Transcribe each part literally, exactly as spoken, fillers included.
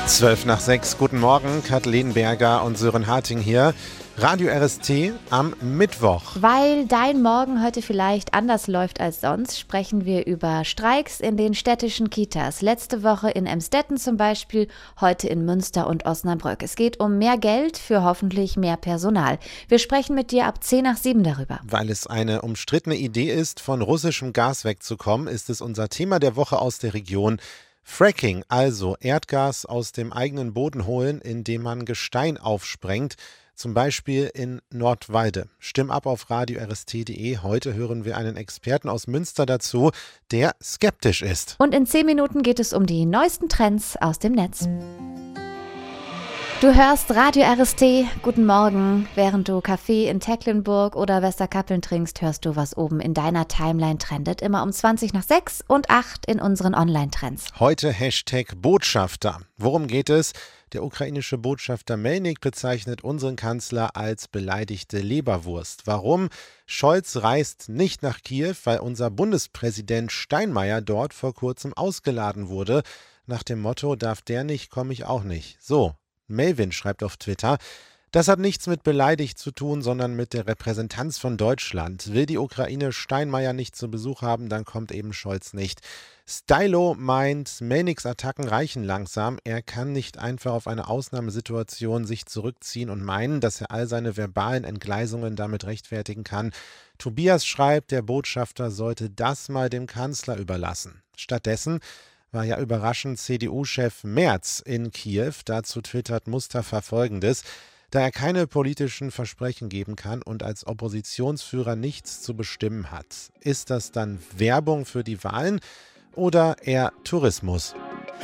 Zwölf nach sechs, guten Morgen, Kathleen Berger und Sören Harting hier. Radio R S T am Mittwoch. Weil dein Morgen heute vielleicht anders läuft als sonst, sprechen wir über Streiks in den städtischen Kitas. Letzte Woche in Emstetten zum Beispiel, heute in Münster und Osnabrück. Es geht um mehr Geld für hoffentlich mehr Personal. Wir sprechen mit dir ab zehn nach sieben darüber. Weil es eine umstrittene Idee ist, von russischem Gas wegzukommen, ist es unser Thema der Woche aus der Region. Fracking, also Erdgas aus dem eigenen Boden holen, indem man Gestein aufsprengt, zum Beispiel in Nordwalde. Stimm ab auf radio r s t punkt d e. Heute hören wir einen Experten aus Münster dazu, der skeptisch ist. Und in zehn Minuten geht es um die neuesten Trends aus dem Netz. Du hörst Radio R S T, guten Morgen. Während du Kaffee in Tecklenburg oder Westerkappeln trinkst, hörst du, was oben in deiner Timeline trendet. Immer um zwanzig nach sechs und acht in unseren Online-Trends. Heute Hashtag Botschafter. Worum geht es? Der ukrainische Botschafter Melnik bezeichnet unseren Kanzler als beleidigte Leberwurst. Warum? Scholz reist nicht nach Kiew, weil unser Bundespräsident Steinmeier dort vor kurzem ausgeladen wurde. Nach dem Motto, darf der nicht, komme ich auch nicht. So. Melvin schreibt auf Twitter, das hat nichts mit beleidigt zu tun, sondern mit der Repräsentanz von Deutschland. Will die Ukraine Steinmeier nicht zu Besuch haben, dann kommt eben Scholz nicht. Stylo meint, Melniks Attacken reichen langsam. Er kann nicht einfach auf eine Ausnahmesituation sich zurückziehen und meinen, dass er all seine verbalen Entgleisungen damit rechtfertigen kann. Tobias schreibt, der Botschafter sollte das mal dem Kanzler überlassen. Stattdessen war ja überraschend C D U-Chef Merz in Kiew. Dazu twittert Mustafa Folgendes: Da er keine politischen Versprechen geben kann und als Oppositionsführer nichts zu bestimmen hat, ist das dann Werbung für die Wahlen oder eher Tourismus?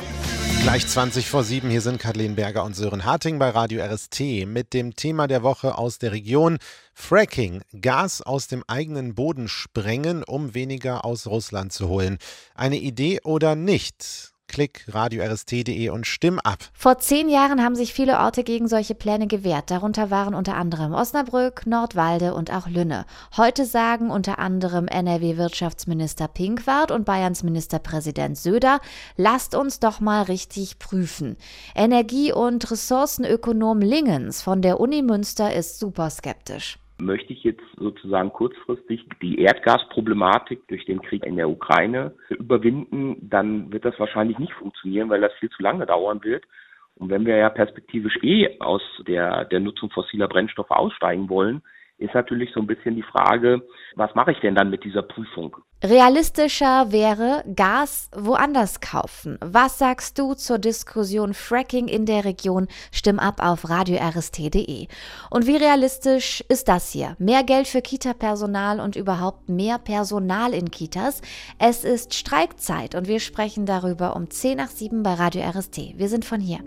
Gleich zwanzig vor sieben, hier sind Kathleen Berger und Sören Harting bei Radio R S T mit dem Thema der Woche aus der Region. Fracking, Gas aus dem eigenen Boden sprengen, um weniger aus Russland zu holen. Eine Idee oder nicht? Klick radio r s t punkt d e und stimm ab. Vor zehn Jahren haben sich viele Orte gegen solche Pläne gewehrt. Darunter waren unter anderem Osnabrück, Nordwalde und auch Lünne. Heute sagen unter anderem N R W-Wirtschaftsminister Pinkwart und Bayerns Ministerpräsident Söder, lasst uns doch mal richtig prüfen. Energie- und Ressourcenökonom Lingens von der Uni Münster ist super skeptisch. Möchte ich jetzt sozusagen kurzfristig die Erdgasproblematik durch den Krieg in der Ukraine überwinden, dann wird das wahrscheinlich nicht funktionieren, weil das viel zu lange dauern wird. Und wenn wir ja perspektivisch eh aus der, der Nutzung fossiler Brennstoffe aussteigen wollen, ist natürlich so ein bisschen die Frage, was mache ich denn dann mit dieser Prüfung? Realistischer wäre, Gas woanders kaufen. Was sagst du zur Diskussion Fracking in der Region? Stimm ab auf radio r s t punkt d e. Und wie realistisch ist das hier? Mehr Geld für Kita-Personal und überhaupt mehr Personal in Kitas? Es ist Streikzeit und wir sprechen darüber um zehn nach sieben bei Radio R S T. Wir sind von hier.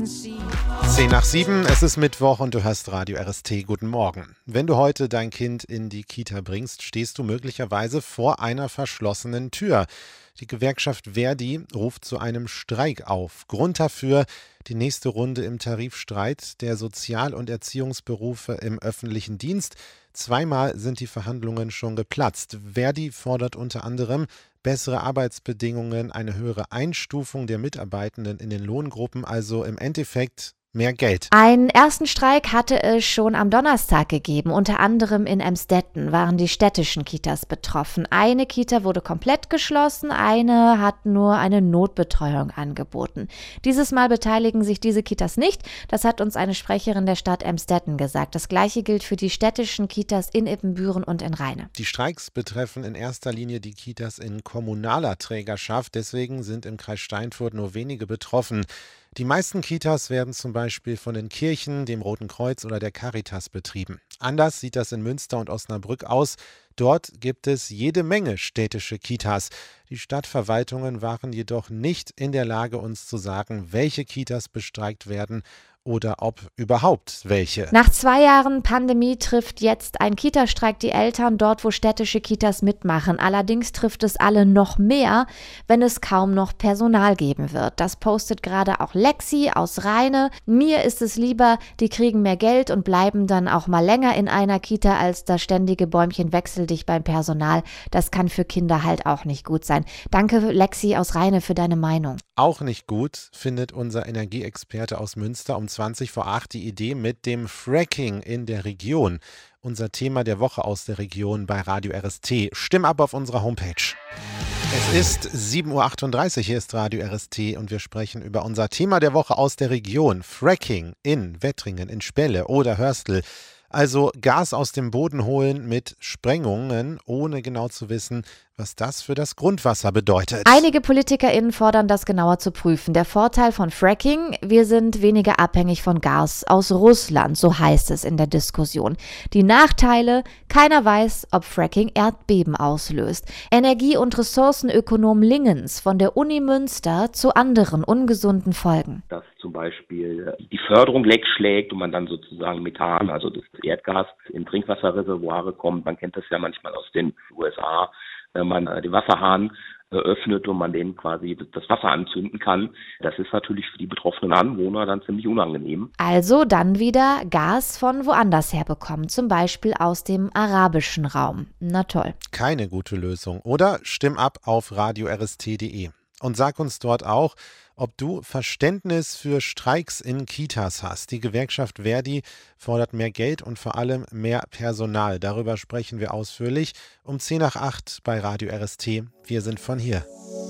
zehn nach sieben, es ist Mittwoch und du hörst Radio R S T. Guten Morgen. Wenn du heute dein Kind in die Kita bringst, stehst du möglicherweise vor einer verschlossenen Tür. Die Gewerkschaft Verdi ruft zu einem Streik auf. Grund dafür die nächste Runde im Tarifstreit der Sozial- und Erziehungsberufe im öffentlichen Dienst. Zweimal sind die Verhandlungen schon geplatzt. Verdi fordert unter anderem bessere Arbeitsbedingungen, eine höhere Einstufung der Mitarbeitenden in den Lohngruppen, also im Endeffekt mehr Geld. Einen ersten Streik hatte es schon am Donnerstag gegeben. Unter anderem in Emstetten waren die städtischen Kitas betroffen. Eine Kita wurde komplett geschlossen, eine hat nur eine Notbetreuung angeboten. Dieses Mal beteiligen sich diese Kitas nicht. Das hat uns eine Sprecherin der Stadt Emstetten gesagt. Das Gleiche gilt für die städtischen Kitas in Ippenbüren und in Rheine. Die Streiks betreffen in erster Linie die Kitas in kommunaler Trägerschaft. Deswegen sind im Kreis Steinfurt nur wenige betroffen. Die meisten Kitas werden zum Beispiel von den Kirchen, dem Roten Kreuz oder der Caritas betrieben. Anders sieht das in Münster und Osnabrück aus. Dort gibt es jede Menge städtische Kitas. Die Stadtverwaltungen waren jedoch nicht in der Lage, uns zu sagen, welche Kitas bestreikt werden oder ob überhaupt welche. Nach zwei Jahren Pandemie trifft jetzt ein Kitastreik die Eltern dort, wo städtische Kitas mitmachen. Allerdings trifft es alle noch mehr, wenn es kaum noch Personal geben wird. Das postet gerade auch Lexi aus Rheine. Mir ist es lieber, die kriegen mehr Geld und bleiben dann auch mal länger in einer Kita, als das ständige Bäumchen wechsel dich beim Personal. Das kann für Kinder halt auch nicht gut sein. Danke, Lexi aus Rheine, für deine Meinung. Auch nicht gut findet unser Energieexperte aus Münster um zwanzig vor acht die Idee mit dem Fracking in der Region. Unser Thema der Woche aus der Region bei Radio R S T. Stimm ab auf unserer Homepage. Es ist sieben Uhr achtunddreißig, hier ist Radio R S T und wir sprechen über unser Thema der Woche aus der Region. Fracking in Wettringen, in Spelle oder Hörstel. Also Gas aus dem Boden holen mit Sprengungen, ohne genau zu wissen, was das für das Grundwasser bedeutet. Einige PolitikerInnen fordern, das genauer zu prüfen. Der Vorteil von Fracking: Wir sind weniger abhängig von Gas aus Russland, so heißt es in der Diskussion. Die Nachteile: Keiner weiß, ob Fracking Erdbeben auslöst. Energie- und Ressourcenökonom Lingens von der Uni Münster zu anderen ungesunden Folgen. Dass zum Beispiel die Förderung leckschlägt und man dann sozusagen Methan, also das Erdgas, in Trinkwasserreservoire kommt. Man kennt das ja manchmal aus den U S A, wenn man den Wasserhahn öffnet und man den quasi das Wasser anzünden kann. Das ist natürlich für die betroffenen Anwohner dann ziemlich unangenehm. Also dann wieder Gas von woanders her bekommen, zum Beispiel aus dem arabischen Raum. Na toll. Keine gute Lösung. Oder stimm ab auf radio r s t punkt d e und sag uns dort auch, ob du Verständnis für Streiks in Kitas hast. Die Gewerkschaft Verdi fordert mehr Geld und vor allem mehr Personal. Darüber sprechen wir ausführlich um zehn nach acht bei Radio R S T. Wir sind von hier.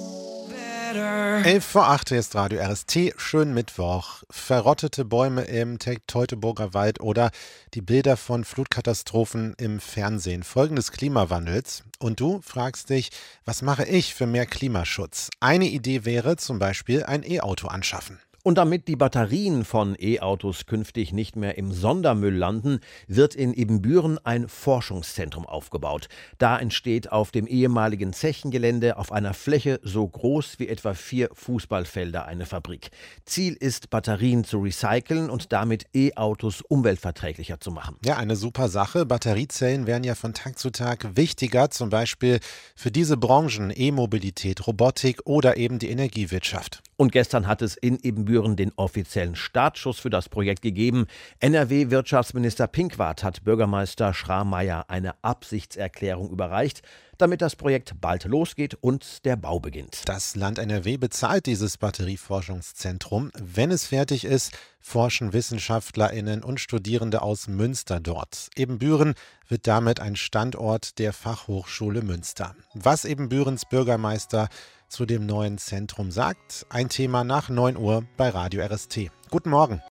elf vor acht, hier ist Radio R S T. Schönen Mittwoch. Verrottete Bäume im Teutoburger Wald oder die Bilder von Flutkatastrophen im Fernsehen. Folgen des Klimawandels. Und du fragst dich, was mache ich für mehr Klimaschutz? Eine Idee wäre zum Beispiel ein E-Auto anschaffen. Und damit die Batterien von E-Autos künftig nicht mehr im Sondermüll landen, wird in Ibbenbüren ein Forschungszentrum aufgebaut. Da entsteht auf dem ehemaligen Zechengelände auf einer Fläche so groß wie etwa vier Fußballfelder eine Fabrik. Ziel ist, Batterien zu recyceln und damit E-Autos umweltverträglicher zu machen. Ja, eine super Sache. Batteriezellen werden ja von Tag zu Tag wichtiger, zum Beispiel für diese Branchen E-Mobilität, Robotik oder eben die Energiewirtschaft. Und gestern hat es in Ibbenbüren den offiziellen Startschuss für das Projekt gegeben. N R W-Wirtschaftsminister Pinkwart hat Bürgermeister Schrammeier eine Absichtserklärung überreicht, damit das Projekt bald losgeht und der Bau beginnt. Das Land N R W bezahlt dieses Batterieforschungszentrum. Wenn es fertig ist, forschen WissenschaftlerInnen und Studierende aus Münster dort. Ibbenbüren wird damit ein Standort der Fachhochschule Münster. Was Ibbenbürens Bürgermeister zu dem neuen Zentrum sagt, ein Thema nach neun Uhr bei Radio R S T. Guten Morgen.